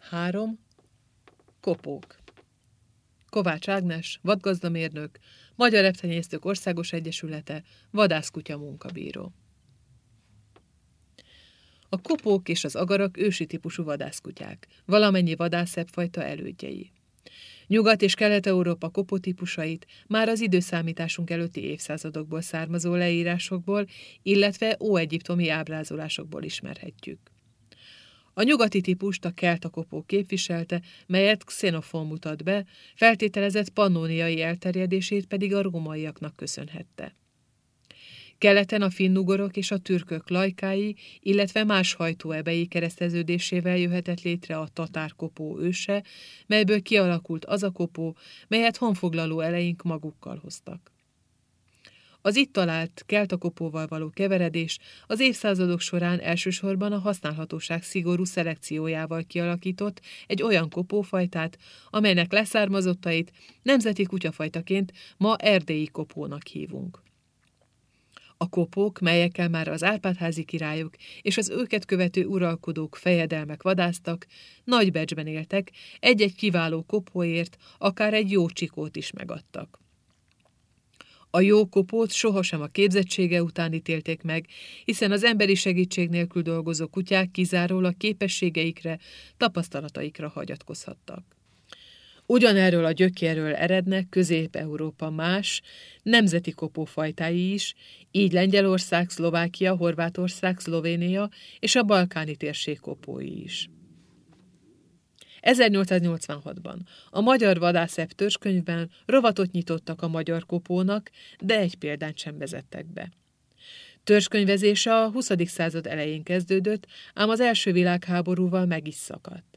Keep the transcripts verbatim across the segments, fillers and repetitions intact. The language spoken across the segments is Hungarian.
három. Kopók. Kovács Ágnes, vadgazdamérnök, Magyar Reptenyésztők Országos Egyesülete, vadászkutya munkabíró. A kopók és az agarak ősi típusú vadászkutyák, valamennyi vadászszebbfajta elődjei. Nyugat- és Kelet-Európa kopótípusait már az időszámításunk előtti évszázadokból származó leírásokból, illetve óegyiptomi ábrázolásokból ismerhetjük. A nyugati típust a kelta kopó képviselte, melyet Xenofón mutat be, feltételezett pannóniai elterjedését pedig a rómaiaknak köszönhette. Keleten a finnugorok és a türkök lajkái, illetve más hajtóebei kereszteződésével jöhetett létre a tatár kopó őse, melyből kialakult az a kopó, melyet honfoglaló eleink magukkal hoztak. Az itt talált kelta kopóval való keveredés az évszázadok során elsősorban a használhatóság szigorú szelekciójával kialakított egy olyan kopófajtát, amelynek leszármazottait nemzeti kutyafajtaként ma erdélyi kopónak hívunk. A kopók, melyekkel már az Árpád-házi királyok és az őket követő uralkodók fejedelmek vadásztak, nagy becsben éltek, egy-egy kiváló kopóért akár egy jó csikót is megadtak. A jó kopót sohasem a képzettsége után ítélték meg, hiszen az emberi segítség nélkül dolgozó kutyák kizárólag képességeikre, tapasztalataikra hagyatkozhattak. Ugyanerről a gyökérről erednek Közép-Európa más, nemzeti kopófajtái is, így Lengyelország, Szlovákia, Horvátország, Szlovénia és a balkáni térség kopói is. ezernyolcszáznyolcvanhatban a Magyar Vadászebb törzskönyvben rovatot nyitottak a magyar kopónak, de egy példányt sem vezettek be. Törzskönyvezése a huszadik század elején kezdődött, ám az első világháborúval meg is szakadt.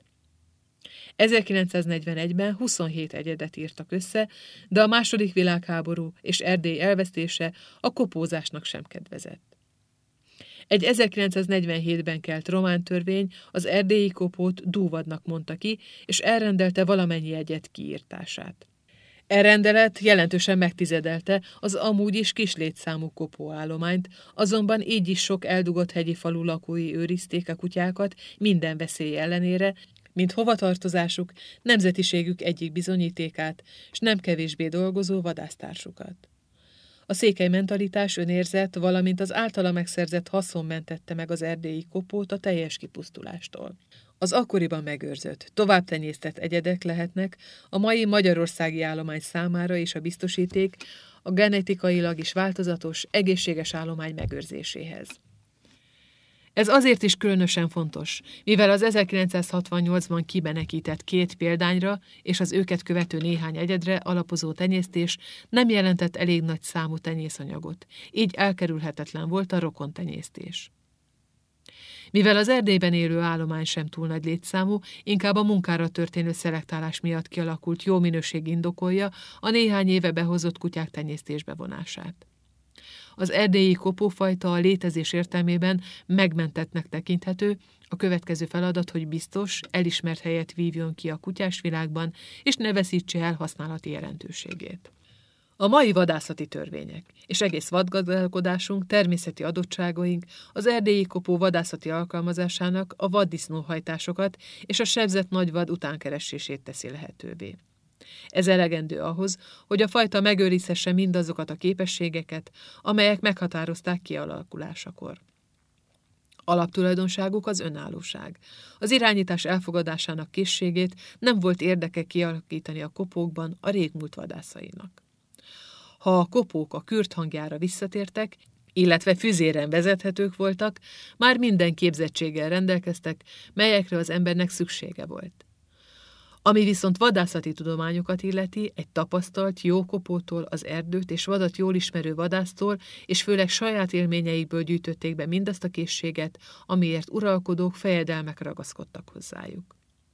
ezerkilencszáznegyvenegyben huszonhét egyedet írtak össze, de a második világháború és Erdély elvesztése a kopózásnak sem kedvezett. Egy ezerkilencszáznegyvenhétben kelt román törvény az erdélyi kopót dúvadnak mondta ki, és elrendelte valamennyi egyed kiírtását. E rendelet jelentősen megtizedelte az amúgy is kis létszámú kopóállományt, azonban így is sok eldugott hegyi falu lakói őrizték a kutyákat minden veszély ellenére, mint hovatartozásuk, nemzetiségük egyik bizonyítékát, s nem kevésbé dolgozó vadásztársukat. A székely mentalitás, önérzet, valamint az általa megszerzett haszon mentette meg az erdélyi kopót a teljes kipusztulástól. Az akkoriban megőrzött, továbbtenyésztett egyedek lehetnek a mai magyarországi állomány számára és a biztosíték a genetikailag is változatos, egészséges állomány megőrzéséhez. Ez azért is különösen fontos, mivel az ezerkilencszázhatvannyolcban kibenekített két példányra és az őket követő néhány egyedre alapozó tenyésztés nem jelentett elég nagy számú tenyészanyagot, így elkerülhetetlen volt a rokontenyésztés. Mivel az Erdélyben élő állomány sem túl nagy létszámú, inkább a munkára történő szelektálás miatt kialakult jó minőség indokolja a néhány éve behozott kutyák tenyésztésbe vonását. Az erdélyi kopófajta a létezés értelmében megmentettnek tekinthető, a következő feladat, hogy biztos, elismert helyet vívjon ki a kutyás világban, és ne veszítse el használati jelentőségét. A mai vadászati törvények és egész vadgazdálkodásunk, természeti adottságaink az erdélyi kopó vadászati alkalmazásának a vaddisznóhajtásokat és a sebzett nagyvad utánkeresését teszi lehetővé. Ez elegendő ahhoz, hogy a fajta megőrizhesse mindazokat a képességeket, amelyek meghatározták kialakulásakor. Alaptulajdonságuk az önállóság. Az irányítás elfogadásának készségét nem volt érdeke kialakítani a kopókban a régmúlt vadászainak. Ha a kopók a kürt hangjára visszatértek, illetve füzéren vezethetők voltak, már minden képzettséggel rendelkeztek, melyekre az embernek szüksége volt. Ami viszont vadászati tudományokat illeti, egy tapasztalt, jó kopótól, az erdőt és vadat jól ismerő vadásztól, és főleg saját élményeikből gyűjtötték be mindazt a készséget, amiért uralkodók, fejedelmek ragaszkodtak hozzájuk.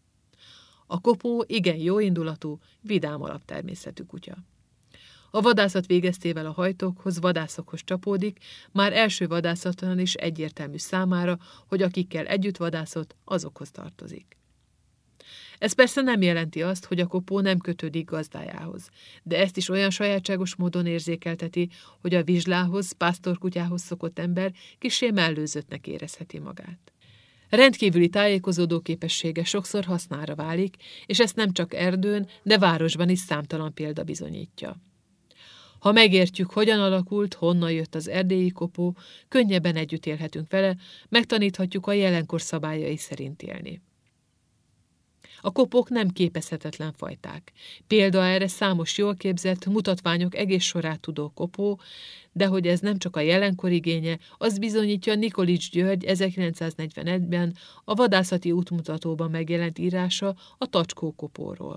A kopó igen jóindulatú, vidám alaptermészetű kutya. A vadászat végeztével a hajtókhoz, vadászokhoz csapódik, már első vadászatlan is egyértelmű számára, hogy akikkel együtt vadászott, azokhoz tartozik. Ez persze nem jelenti azt, hogy a kopó nem kötődik gazdájához, de ezt is olyan sajátságos módon érzékelteti, hogy a vizslához, pásztorkutyához szokott ember kissé mellőzöttnek érezheti magát. A rendkívüli tájékozódó képessége sokszor hasznára válik, és ezt nem csak erdőn, de városban is számtalan példa bizonyítja. Ha megértjük, hogyan alakult, honnan jött az erdélyi kopó, könnyebben együtt élhetünk vele, megtaníthatjuk a jelenkor szabályai szerint élni. A kopók nem képezhetetlen fajták. Példa erre számos jól képzett, mutatványok egész sorát tudó kopó, de hogy ez nem csak a jelenkor igénye, az bizonyítja Nikolics György ezerkilencszáznegyvenegyben a vadászati útmutatóban megjelent írása a tacskókopóról.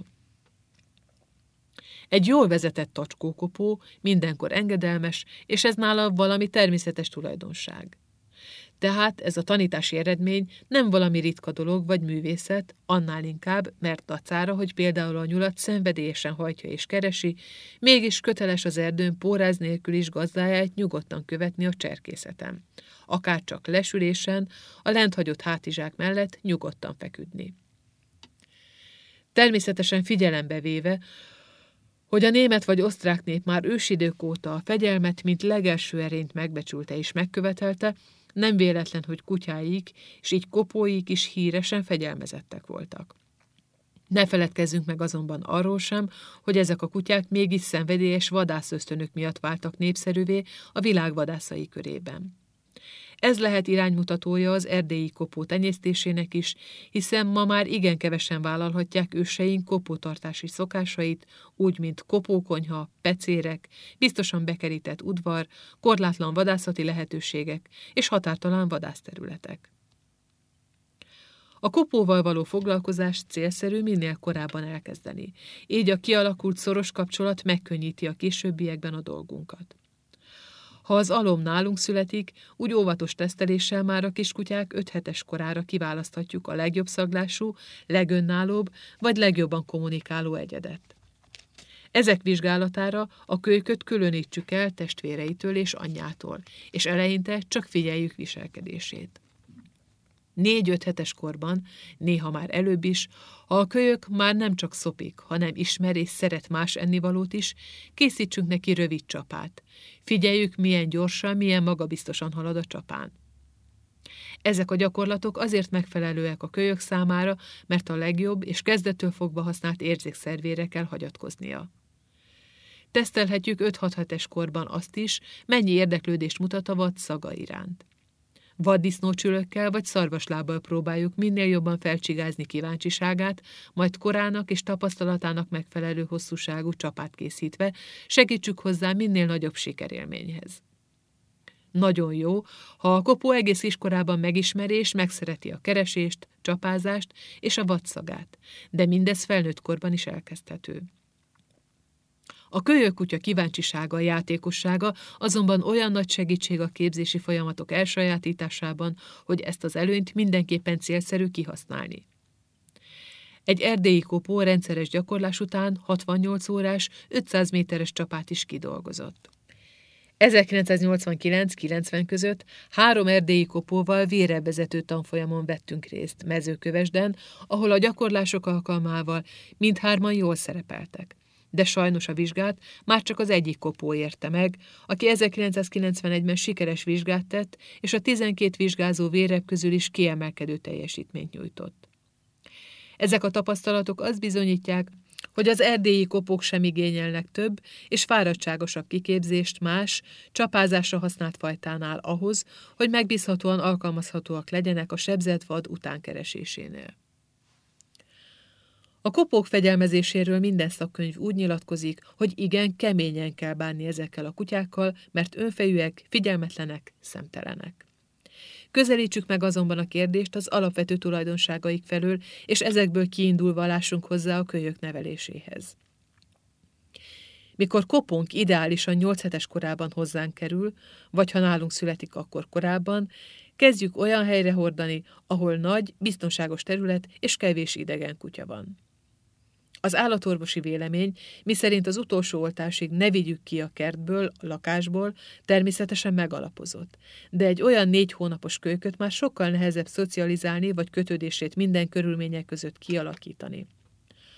Egy jól vezetett tacskókopó mindenkor engedelmes, és ez nála valami természetes tulajdonság. Tehát ez a tanítási eredmény nem valami ritka dolog vagy művészet, annál inkább, mert dacára, hogy például a nyulat szenvedélyesen hajtja és keresi, mégis köteles az erdőn póráz nélkül is gazdáját nyugodtan követni a cserkészeten. Akár csak lesülésen, a lenthagyott hátizsák mellett nyugodtan feküdni. Természetesen figyelembe véve, hogy a német vagy osztrák nép már ősidők óta a fegyelmet, mint legelső erényt megbecsülte és megkövetelte, nem véletlen, hogy kutyáik, és így kopóik is híresen fegyelmezettek voltak. Ne feledkezzünk meg azonban arról sem, hogy ezek a kutyák mégis szenvedélyes vadászösztönök miatt váltak népszerűvé a világ vadászai körében. Ez lehet iránymutatója az erdélyi kopó tenyésztésének is, hiszen ma már igen kevesen vállalhatják őseink kopótartási szokásait, úgy, mint kopókonyha, pecérek, biztosan bekerített udvar, korlátlan vadászati lehetőségek és határtalan vadászterületek. A kopóval való foglalkozást célszerű minél korábban elkezdeni, így a kialakult szoros kapcsolat megkönnyíti a későbbiekben a dolgunkat. Ha az alom nálunk születik, úgy óvatos teszteléssel már a kiskutyák öt hetes korára kiválaszthatjuk a legjobb szaglású, legönállóbb vagy legjobban kommunikáló egyedet. Ezek vizsgálatára a kölyköt különítsük el testvéreitől és anyjától, és eleinte csak figyeljük viselkedését. Négy-öt hetes korban, néha már előbb is, ha a kölyök már nem csak szopik, hanem ismer és szeret más ennivalót is, készítsünk neki rövid csapát. Figyeljük, milyen gyorsan, milyen magabiztosan halad a csapán. Ezek a gyakorlatok azért megfelelőek a kölyök számára, mert a legjobb és kezdettől fogva használt érzékszervére kell hagyatkoznia. Tesztelhetjük öt-hat hetes korban azt is, mennyi érdeklődést mutat a vad szaga iránt. Vaddisznócsülökkel vagy szarvaslábbal próbáljuk minél jobban felcsigázni kíváncsiságát, majd korának és tapasztalatának megfelelő hosszúságú csapát készítve segítsük hozzá minél nagyobb sikerélményhez. Nagyon jó, ha a kopó egész kiskorában megismeri és megszereti a keresést, csapázást és a vadszagát, de mindez felnőtt korban is elkezdhető. A kölyökkutya kíváncsisága, játékossága azonban olyan nagy segítség a képzési folyamatok elsajátításában, hogy ezt az előnyt mindenképpen célszerű kihasználni. Egy erdélyi kopó rendszeres gyakorlás után hatvannyolc órás, ötszáz méteres csapát is kidolgozott. ezerkilencszáznyolcvankilenc-kilencven között három erdélyi kopóval vérebvezető tanfolyamon vettünk részt Mezőkövesden, ahol a gyakorlások alkalmával mindhárman jól szerepeltek. De sajnos a vizsgát már csak az egyik kopó érte meg, aki ezerkilencszázkilencvenegyben sikeres vizsgát tett, és a tizenkét vizsgázó véreb közül is kiemelkedő teljesítményt nyújtott. Ezek a tapasztalatok azt bizonyítják, hogy az erdélyi kopók sem igényelnek több és fáradtságosabb kiképzést más, csapázásra használt fajtánál ahhoz, hogy megbízhatóan alkalmazhatóak legyenek a sebzett vad utánkeresésénél. A kopók fegyelmezéséről minden szakkönyv úgy nyilatkozik, hogy igen, keményen kell bánni ezekkel a kutyákkal, mert önfejűek, figyelmetlenek, szemtelenek. Közelítsük meg azonban a kérdést az alapvető tulajdonságaik felől, és ezekből kiindulva lássunk hozzá a kölyök neveléséhez. Mikor kopónk ideálisan nyolc hetes korában hozzánk kerül, vagy ha nálunk születik, akkor korábban, kezdjük olyan helyre hordani, ahol nagy, biztonságos terület és kevés idegen kutya van. Az állatorvosi vélemény, miszerint az utolsó oltásig ne vigyük ki a kertből, a lakásból, természetesen megalapozott, de egy olyan négy hónapos kölyköt már sokkal nehezebb szocializálni vagy kötődését minden körülmények között kialakítani.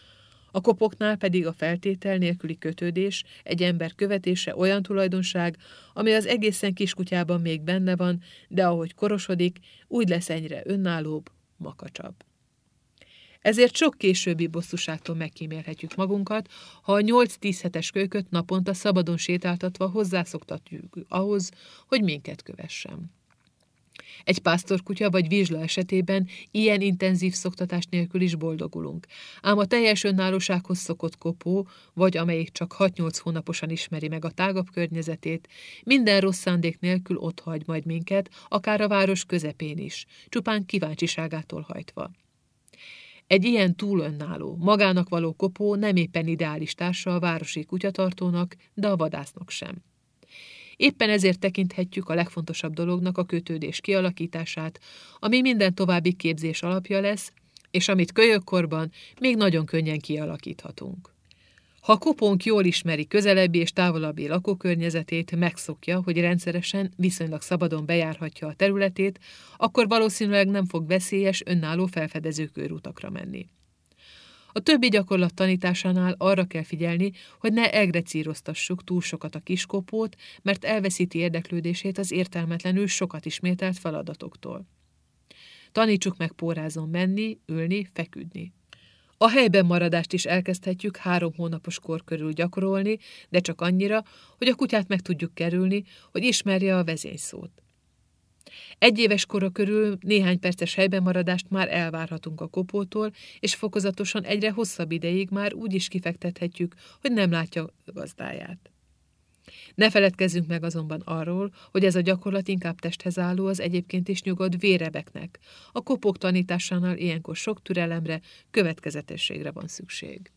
A kopóknál pedig a feltétel nélküli kötődés, egy ember követése olyan tulajdonság, ami az egészen kiskutyában még benne van, de ahogy korosodik, úgy lesz egyre önállóbb, makacsabb. Ezért sok későbbi bosszúságtól megkímélhetjük magunkat, ha a nyolc-tíz hetes kölyköt naponta szabadon sétáltatva hozzászoktatjuk ahhoz, hogy minket kövessen. Egy pásztorkutya vagy vizsla esetében ilyen intenzív szoktatás nélkül is boldogulunk, ám a teljes önállósághoz szokott kopó, vagy amelyik csak hat-nyolc hónaposan ismeri meg a tágabb környezetét, minden rossz szándék nélkül otthagy majd minket, akár a város közepén is, csupán kíváncsiságától hajtva. Egy ilyen túl önálló, magának való kopó nem éppen ideális társa a városi kutyatartónak, de a vadásznak sem. Éppen ezért tekinthetjük a legfontosabb dolognak a kötődés kialakítását, ami minden további képzés alapja lesz, és amit kölyökkorban még nagyon könnyen kialakíthatunk. Ha a kopónk jól ismeri közelebbi és távolabbi lakókörnyezetét, megszokja, hogy rendszeresen, viszonylag szabadon bejárhatja a területét, akkor valószínűleg nem fog veszélyes, önálló felfedező körutakra menni. A többi gyakorlat tanításánál arra kell figyelni, hogy ne egrecíroztassuk túl sokat a kiskopót, mert elveszíti érdeklődését az értelmetlenül sokat ismételt feladatoktól. Tanítsuk meg pórázon menni, ülni, feküdni. A helyben maradást is elkezdhetjük három hónapos kor körül gyakorolni, de csak annyira, hogy a kutyát meg tudjuk kerülni, hogy ismerje a vezényszót. Egy éves kora körül néhány perces helyben maradást már elvárhatunk a kopótól, és fokozatosan egyre hosszabb ideig már úgy is kifektethetjük, hogy nem látja a gazdáját. Ne feledkezzünk meg azonban arról, hogy ez a gyakorlat inkább testhez álló az egyébként is nyugodt vérebeknek. A kopók tanításánál ilyenkor sok türelemre, következetességre van szükség.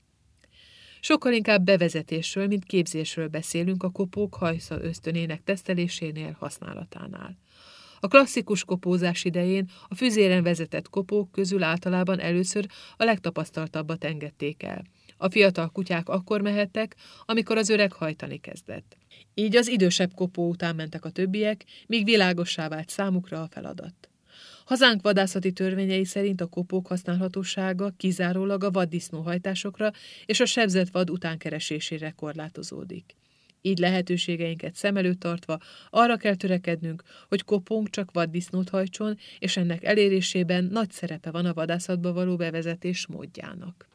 Sokkal inkább bevezetésről, mint képzésről beszélünk a kopók hajsza ösztönének tesztelésénél, használatánál. A klasszikus kopózás idején a füzéren vezetett kopók közül általában először a legtapasztaltabbat engedték el. A fiatal kutyák akkor mehettek, amikor az öreg hajtani kezdett. Így az idősebb kopó után mentek a többiek, míg világossá vált számukra a feladat. Hazánk vadászati törvényei szerint a kopók használhatósága kizárólag a vaddisznóhajtásokra és a sebzett vad utánkeresésére korlátozódik. Így lehetőségeinket szem előtt tartva arra kell törekednünk, hogy kopónk csak vaddisznót hajtson, és ennek elérésében nagy szerepe van a vadászatba való bevezetés módjának.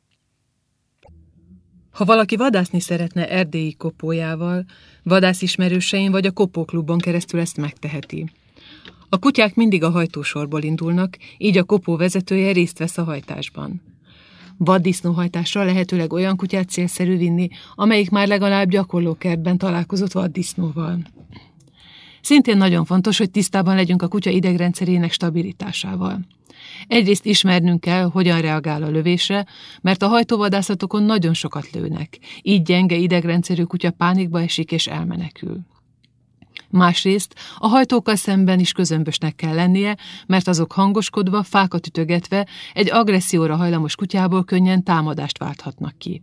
Ha valaki vadászni szeretne erdélyi kopójával, vadászismerősein vagy a kopóklubon keresztül ezt megteheti. A kutyák mindig a hajtósorból indulnak, így a kopó vezetője részt vesz a hajtásban. Vaddisznóhajtásra lehetőleg olyan kutyát célszerű vinni, amelyik már legalább gyakorlókertben találkozott vaddisznóval. Szintén nagyon fontos, hogy tisztában legyünk a kutya idegrendszerének stabilitásával. Egyrészt ismernünk kell, hogyan reagál a lövésre, mert a hajtóvadászatokon nagyon sokat lőnek, így gyenge idegrendszerű kutya pánikba esik és elmenekül. Másrészt a hajtókkal szemben is közömbösnek kell lennie, mert azok hangoskodva, fákat ütögetve egy agresszióra hajlamos kutyából könnyen támadást válthatnak ki.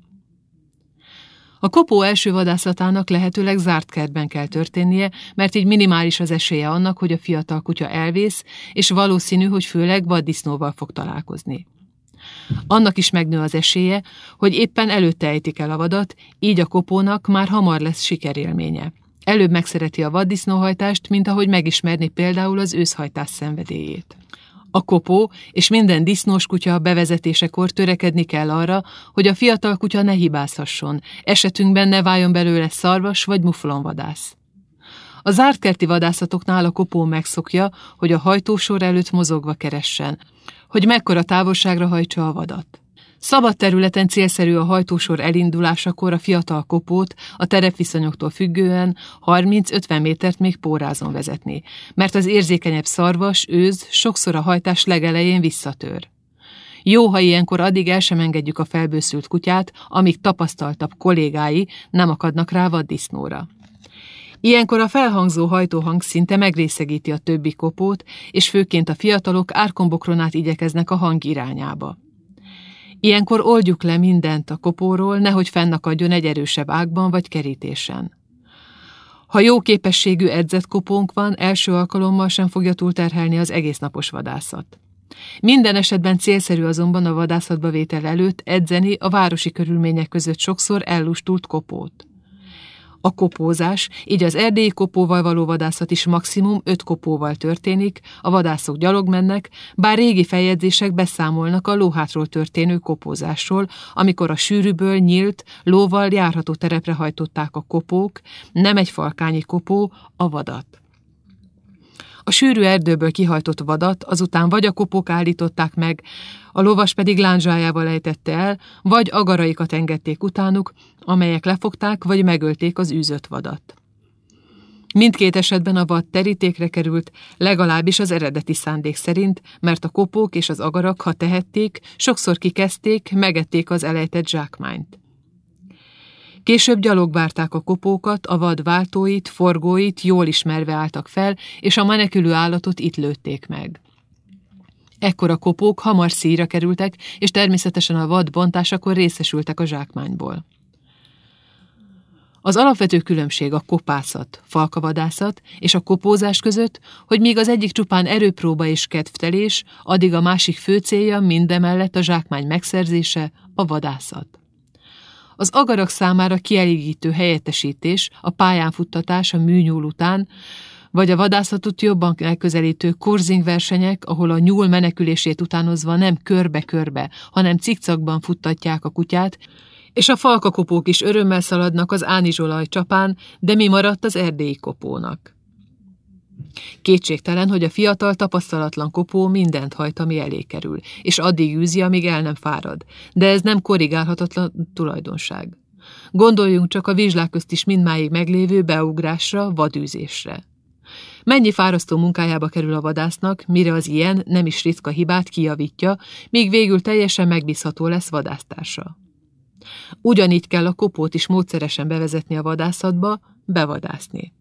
A kopó első vadászatának lehetőleg zárt kertben kell történnie, mert így minimális az esélye annak, hogy a fiatal kutya elvész, és valószínű, hogy főleg vaddisznóval fog találkozni. Annak is megnő az esélye, hogy éppen előtte ejtik el a vadat, így a kopónak már hamar lesz sikerélménye. Előbb megszereti a vaddisznóhajtást, mint ahogy megismerni például az őszhajtás szenvedélyét. A kopó és minden disznós kutya bevezetésekor törekedni kell arra, hogy a fiatal kutya ne hibázhasson, esetünkben ne váljon belőle szarvas vagy muflonvadász. A zártkerti vadászatoknál a kopó megszokja, hogy a hajtósor előtt mozogva keressen, hogy mekkora távolságra hajtsa a vadat. Szabad területen célszerű a hajtósor elindulásakor a fiatal kopót a terepviszonyoktól függően harminc-ötven métert még pórázon vezetni, mert az érzékenyebb szarvas, őz sokszor a hajtás legelején visszatör. Jó, ha ilyenkor addig el sem engedjük a felbőszült kutyát, amíg tapasztaltabb kollégái nem akadnak rá vaddisznóra. Ilyenkor a felhangzó hajtóhang szinte megrészegíti a többi kopót, és főként a fiatalok árkombokron át igyekeznek a hang irányába. Ilyenkor oldjuk le mindent a kopóról, nehogy fennakadjon egy erősebb ágban vagy kerítésen. Ha jó képességű edzett kopónk van, első alkalommal sem fogja túlterhelni az egésznapos vadászat. Minden esetben célszerű azonban a vadászatba vétel előtt edzeni a városi körülmények között sokszor ellustult kopót. A kopózás, így az erdélyi kopóval való vadászat is maximum öt kopóval történik, a vadászok gyalog mennek, bár régi feljegyzések beszámolnak a lóhátról történő kopózásról, amikor a sűrűből nyílt, lóval járható terepre hajtották a kopók, nem egy falkányi kopó, a vadat. A sűrű erdőből kihajtott vadat azután vagy a kopók állították meg, a lovas pedig lándzsájával ejtette el, vagy agaraikat engedték utánuk, amelyek lefogták vagy megölték az űzött vadat. Mindkét esetben a vad terítékre került, legalábbis az eredeti szándék szerint, mert a kopók és az agarak, ha tehették, sokszor kikezdték, megették az elejtett zsákmányt. Később gyalog várták a kopókat, a vad váltóit, forgóit jól ismerve álltak fel, és a menekülő állatot itt lőtték meg. Ekkor a kopók hamar szíjra kerültek, és természetesen a vad bontásakor részesültek a zsákmányból. Az alapvető különbség a kopászat, falkavadászat és a kopózás között, hogy míg az egyik csupán erőpróba és kedvtelés, addig a másik fő célja mindemellett a zsákmány megszerzése, a vadászat. Az agarak számára kielégítő helyettesítés, a pályán futtatás a műnyúl után, vagy a vadászatot jobban megközelítő coursing versenyek, ahol a nyúl menekülését utánozva nem körbe-körbe, hanem cikcakban futtatják a kutyát, és a falkakopók is örömmel szaladnak az ánizsolaj csapán, de mi maradt az erdélyi kopónak? Kétségtelen, hogy a fiatal, tapasztalatlan kopó mindent hajt, ami elé kerül, és addig űzi, amíg el nem fárad, de ez nem korrigálhatatlan tulajdonság. Gondoljunk csak a vizslák közt is mindmáig meglévő beugrásra, vadűzésre. Mennyi fárasztó munkájába kerül a vadásznak, mire az ilyen, nem is ritka hibát kijavítja, míg végül teljesen megbízható lesz vadásztársa. Ugyanígy kell a kopót is módszeresen bevezetni a vadászatba, bevadászni.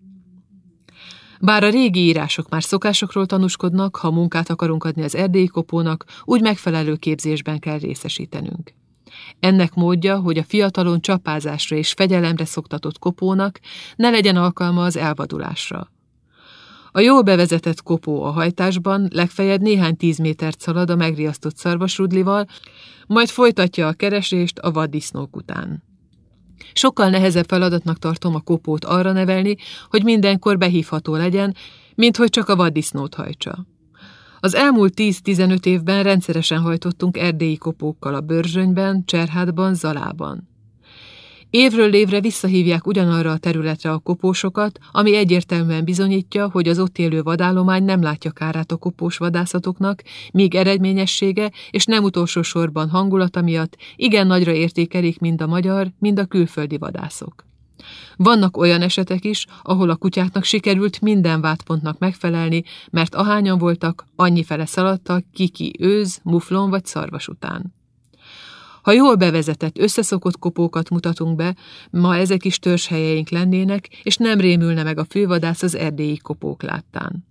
Bár a régi írások már szokásokról tanúskodnak, ha munkát akarunk adni az erdélyi kopónak, úgy megfelelő képzésben kell részesítenünk. Ennek módja, hogy a fiatalon csapázásra és fegyelemre szoktatott kopónak ne legyen alkalma az elvadulásra. A jól bevezetett kopó a hajtásban legfeljebb néhány tíz métert szalad a megriasztott szarvasrudlival, majd folytatja a keresést a vaddisznók után. Sokkal nehezebb feladatnak tartom a kopót arra nevelni, hogy mindenkor behívható legyen, mint hogy csak a vaddisznót hajtsa. Az elmúlt tíz-tizenöt évben rendszeresen hajtottunk erdélyi kopókkal a Börzsönyben, Cserhátban, Zalában. Évről évre visszahívják ugyanarra a területre a kopósokat, ami egyértelműen bizonyítja, hogy az ott élő vadállomány nem látja kárát a kopós vadászatoknak, míg eredményessége és nem utolsó sorban hangulata miatt igen nagyra értékelik mind a magyar, mind a külföldi vadászok. Vannak olyan esetek is, ahol a kutyáknak sikerült minden vádpontnak megfelelni, mert ahányan voltak, annyifele szaladtak kiki őz, muflon vagy szarvas után. Ha jól bevezetett, összeszokott kopókat mutatunk be, ma ezek is törzshelyeink lennének, és nem rémülne meg a fővadász az erdélyi kopók láttán.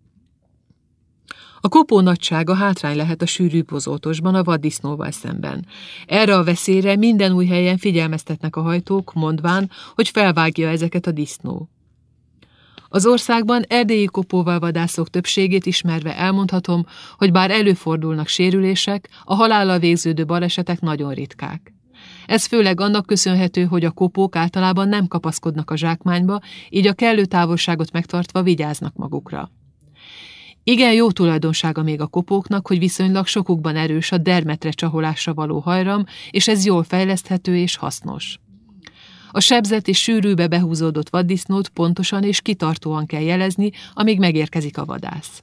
A kopó nagysága hátrány lehet a sűrű bozótosban a vaddisznóval szemben. Erre a veszélyre minden új helyen figyelmeztetnek a hajtók, mondván, hogy felvágja ezeket a disznó. Az országban erdélyi kopóval vadászok többségét ismerve elmondhatom, hogy bár előfordulnak sérülések, a halállal végződő balesetek nagyon ritkák. Ez főleg annak köszönhető, hogy a kopók általában nem kapaszkodnak a zsákmányba, így a kellő távolságot megtartva vigyáznak magukra. Igen jó tulajdonsága még a kopóknak, hogy viszonylag sokukban erős a dermetre csaholásra való hajram, és ez jól fejleszthető és hasznos. A sebzett és sűrűbe behúzódott vaddisznót pontosan és kitartóan kell jelezni, amíg megérkezik a vadász.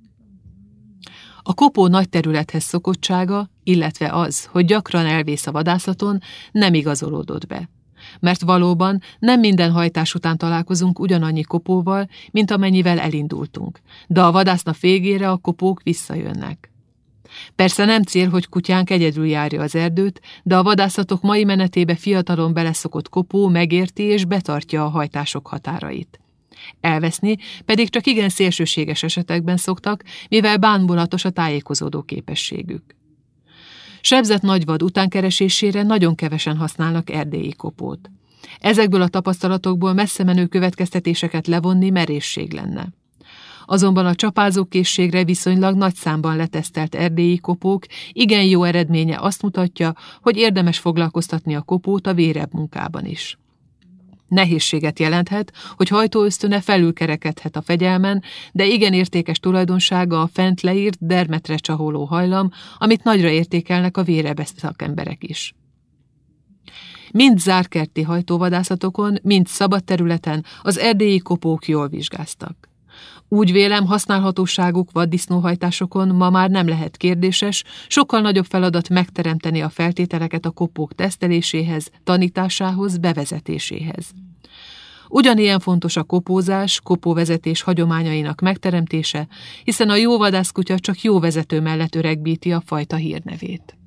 A kopó nagy területhez szokottsága, illetve az, hogy gyakran elvész a vadászaton, nem igazolódott be. Mert valóban nem minden hajtás után találkozunk ugyanannyi kopóval, mint amennyivel elindultunk, de a vadászna végére a kopók visszajönnek. Persze nem cél, hogy kutyánk egyedül járja az erdőt, de a vadászatok mai menetébe fiatalon beleszokott kopó megérti és betartja a hajtások határait. Elveszni pedig csak igen szélsőséges esetekben szoktak, mivel bámulatos a tájékozódó képességük. Sebzett nagyvad utánkeresésére nagyon kevesen használnak erdélyi kopót. Ezekből a tapasztalatokból messze menő következtetéseket levonni merészség lenne. Azonban a csapázókészségre viszonylag nagy számban letesztelt erdélyi kopók igen jó eredménye azt mutatja, hogy érdemes foglalkoztatni a kopót a vérebb munkában is. Nehézséget jelenthet, hogy hajtóösztöne felülkerekedhet a fegyelmen, de igen értékes tulajdonsága a fent leírt dermetre csaholó hajlam, amit nagyra értékelnek a vérebb szakemberek is. Mind zárkerti hajtóvadászatokon, mind szabad területen az erdélyi kopók jól vizsgáztak. Úgy vélem, használhatóságuk vaddisznóhajtásokon ma már nem lehet kérdéses, sokkal nagyobb feladat megteremteni a feltételeket a kopók teszteléséhez, tanításához, bevezetéséhez. Ugyanilyen fontos a kopózás, kopóvezetés hagyományainak megteremtése, hiszen a jó vadászkutya csak jó vezető mellett öregbíti a fajta hírnevét.